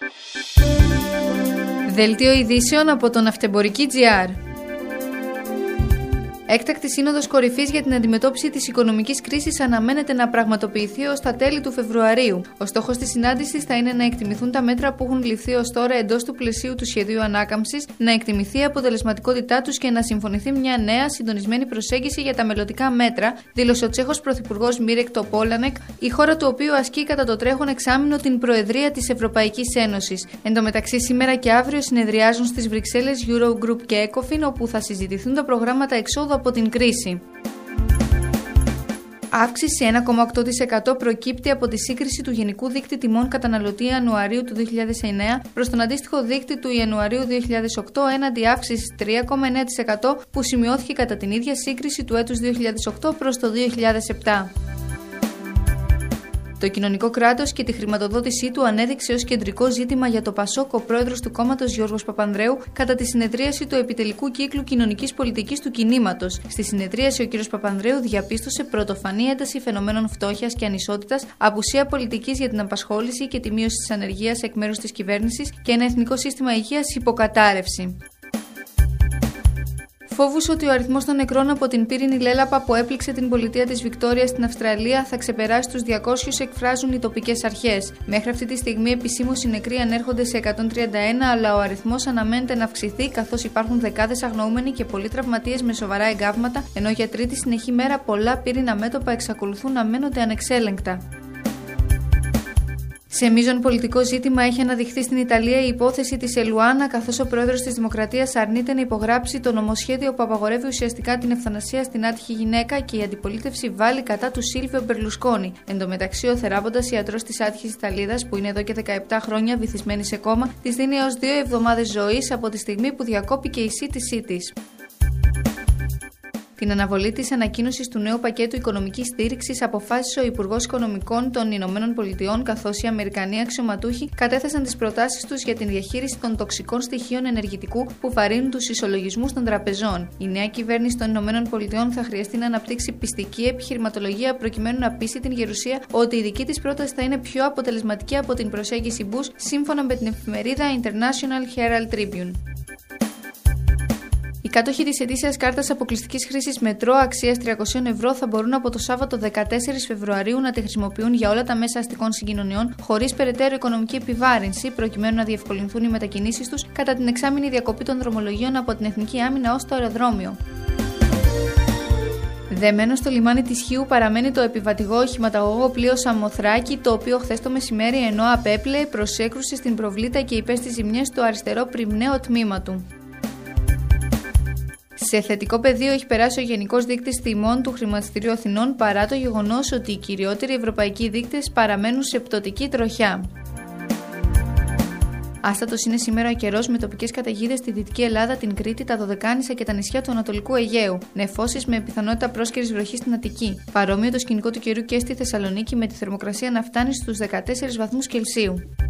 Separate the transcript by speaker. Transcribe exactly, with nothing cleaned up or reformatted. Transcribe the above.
Speaker 1: Δελτίο ειδήσεων από το Ναυτεμπορική τζι αρ. Έκτακτη σύνοδος κορυφής για την αντιμετώπιση της οικονομικής κρίσης αναμένεται να πραγματοποιηθεί ως τα τέλη του Φεβρουαρίου. Ο στόχος της συνάντησης θα είναι να εκτιμηθούν τα μέτρα που έχουν ληφθεί ως τώρα εντός του πλαισίου του σχεδίου ανάκαμψης, να εκτιμηθεί η αποτελεσματικότητά τους και να συμφωνηθεί μια νέα συντονισμένη προσέγγιση για τα μελλοντικά μέτρα, δήλωσε ο Τσέχος Πρωθυπουργός Μίρεκ Τοπόλανεκ, η χώρα του οποίου ασκεί κατά το τρέχον εξάμηνο την Προεδρία της Ευρωπαϊκής Ένωσης. Εν τω μεταξύ, σήμερα και αύριο συνεδριάζουν στις Βρυξέλλες Eurogroup και ECOFIN, όπου θα συζητηθούν τα προγράμματα εξόδου από την κρίση. Αύξηση ένα κόμμα οκτώ τοις εκατό προκύπτει από τη σύγκριση του Γενικού Δείκτη Τιμών Καταναλωτή Ιανουαρίου του δύο χιλιάδες εννέα προς τον αντίστοιχο δείκτη του Ιανουαρίου δύο χιλιάδες οκτώ, έναντι αύξησης τρία κόμμα εννέα τοις εκατό που σημειώθηκε κατά την ίδια σύγκριση του έτους δύο χιλιάδες οκτώ προς το δύο χιλιάδες επτά. Το κοινωνικό κράτος και τη χρηματοδότησή του ανέδειξε ως κεντρικό ζήτημα για το ΠΑΣΟΚ ο πρόεδρος του κόμματος Γιώργος Παπανδρέου κατά τη συνεδρίαση του επιτελικού κύκλου κοινωνικής πολιτικής του κινήματος. Στη συνεδρίαση, ο κ. Παπανδρέου διαπίστωσε πρωτοφανή ένταση φαινομένων φτώχειας και ανισότητας, απουσία πολιτικής για την απασχόληση και τη μείωση της ανεργίας εκ μέρους της κυβέρνησης και ένα εθνικό σύστημα υγείας υποκατάρρευση. Φόβους ότι ο αριθμός των νεκρών από την πύρινη λέλαπα που έπληξε την πολιτεία της Βικτόρια στην Αυστραλία θα ξεπεράσει τους διακόσιους, εκφράζουν οι τοπικές αρχές. Μέχρι αυτή τη στιγμή επισήμως οι νεκροί ανέρχονται σε εκατόν τριάντα ένα, αλλά ο αριθμός αναμένεται να αυξηθεί καθώς υπάρχουν δεκάδες αγνοούμενοι και πολλοί τραυματίες με σοβαρά εγκάβματα, ενώ για τρίτη συνεχή μέρα πολλά πύρινα μέτωπα εξακολουθούν να μένονται ανεξέλεγκτα. Σε μείζον πολιτικό ζήτημα έχει αναδειχθεί στην Ιταλία η υπόθεση της Ελουάνα, καθώς ο πρόεδρος της Δημοκρατίας αρνείται να υπογράψει το νομοσχέδιο που απαγορεύει ουσιαστικά την ευθανασία στην άτυχη γυναίκα και η αντιπολίτευση βάλει κατά του Σίλβιο Μπερλουσκόνη. Εν τω μεταξύ, ο θεράποντας ιατρός της άτυχης Ιταλίδας, που είναι εδώ και δεκαεπτά χρόνια βυθισμένη σε κόμμα, της δίνει έως δύο εβδομάδες ζωής από τη στιγμή που διακόπηκε η σύντησή της. Την αναβολή της ανακοίνωσης του νέου πακέτου οικονομικής στήριξης αποφάσισε ο Υπουργός Οικονομικών των Ηνωμένων Πολιτειών, καθώς οι Αμερικανοί αξιωματούχοι κατέθεσαν τις προτάσεις τους για την διαχείριση των τοξικών στοιχείων ενεργητικού που βαρύνουν τους ισολογισμούς των τραπεζών. Η νέα κυβέρνηση των Ηνωμένων Πολιτειών θα χρειαστεί να αναπτύξει πιστική επιχειρηματολογία προκειμένου να πείσει την γερουσία ότι η δική της πρόταση θα είναι πιο αποτελεσματική από την προσέγγιση Bush, σύμφωνα με την εφημερίδα International Herald Tribune. Οι κάτοχοι της ετήσιας κάρτας αποκλειστικής χρήσης μετρό αξίας τριακόσια ευρώ θα μπορούν από το Σάββατο δεκατέσσερις Φεβρουαρίου να τη χρησιμοποιούν για όλα τα μέσα αστικών συγκοινωνιών χωρίς περαιτέρω οικονομική επιβάρυνση, προκειμένου να διευκολυνθούν οι μετακινήσεις τους κατά την εξάμηνη διακοπή των δρομολογίων από την Εθνική Άμυνα ως το αεροδρόμιο. Δεμένο στο λιμάνι της Χίου παραμένει το επιβατηγό οχηματαγωγό πλοίο Σαμοθράκη, το οποίο χθες το μεσημέρι, ενώ απέπλεε, προσέκρουσε στην προβλήτα και υπέστη ζημιές στο αριστερό πριμναίο τμήμα του. Σε θετικό πεδίο έχει περάσει ο Γενικός Δείκτης Τιμών του Χρηματιστηρίου Αθηνών, παρά το γεγονός ότι οι κυριότεροι ευρωπαϊκοί δείκτες παραμένουν σε πτωτική τροχιά. Άστατος είναι σήμερα ο καιρός με τοπικές καταιγίδες στη Δυτική Ελλάδα, την Κρήτη, τα Δωδεκάνησα και τα νησιά του Ανατολικού Αιγαίου. Νεφώσεις με πιθανότητα πρόσκαιρης βροχής στην Αττική. Παρόμοιο το σκηνικό του καιρού και στη Θεσσαλονίκη, με τη θερμοκρασία να φτάνει στους δεκατέσσερις βαθμούς Κελσίου.